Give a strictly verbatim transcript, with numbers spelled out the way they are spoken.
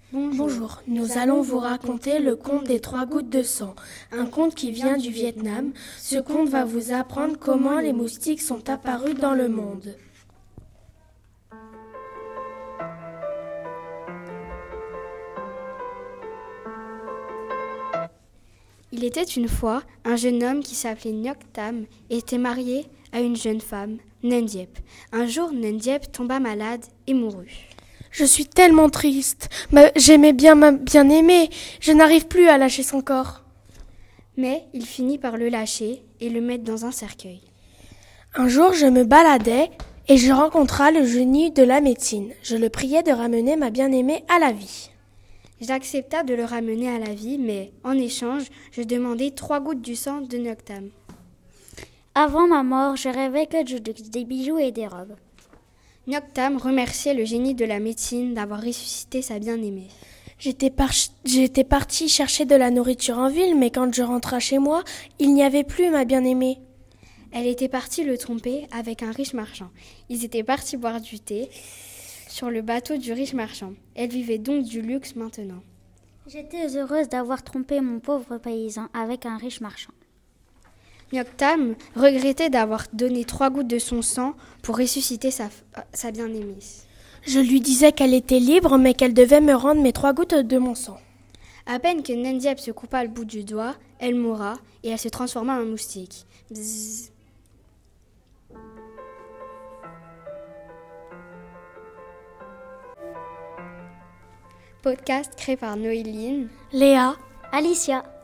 Bonjour, nous allons vous raconter le conte des trois gouttes de sang, un conte qui vient du Vietnam. Ce conte va vous apprendre comment les moustiques sont apparus dans le monde. Il était une fois un jeune homme qui s'appelait Ngoc Tam et était marié à une jeune femme, Nien Diep. Un jour, Nien Diep tomba malade et mourut. Je suis tellement triste. Ma... J'aimais bien ma bien-aimée. Je n'arrive plus à lâcher son corps. Mais il finit par le lâcher et le mettre dans un cercueil. Un jour, je me baladais et je rencontra le génie de la médecine. Je le priai de ramener ma bien-aimée à la vie. J'accepta de le ramener à la vie, mais en échange, je demandai trois gouttes du sang de Ngoc Tam. Avant ma mort, je rêvais que je donne des bijoux et des robes. Ngoc Tam remerciait le génie de la médecine d'avoir ressuscité sa bien-aimée. J'étais, par... J'étais partie chercher de la nourriture en ville, mais quand je rentrai chez moi, il n'y avait plus ma bien-aimée. Elle était partie le tromper avec un riche marchand. Ils étaient partis boire du thé sur le bateau du riche marchand. Elle vivait donc du luxe maintenant. J'étais heureuse d'avoir trompé mon pauvre paysan avec un riche marchand. Ngoc Tam regrettait d'avoir donné trois gouttes de son sang pour ressusciter sa, sa bien-aimée. Je lui disais qu'elle était libre, mais qu'elle devait me rendre mes trois gouttes de mon sang. À peine que Nien Diep se coupa le bout du doigt, elle mourra et elle se transforma en moustique. Bzzz. Podcast créé par Noéline, Léa, Alicia.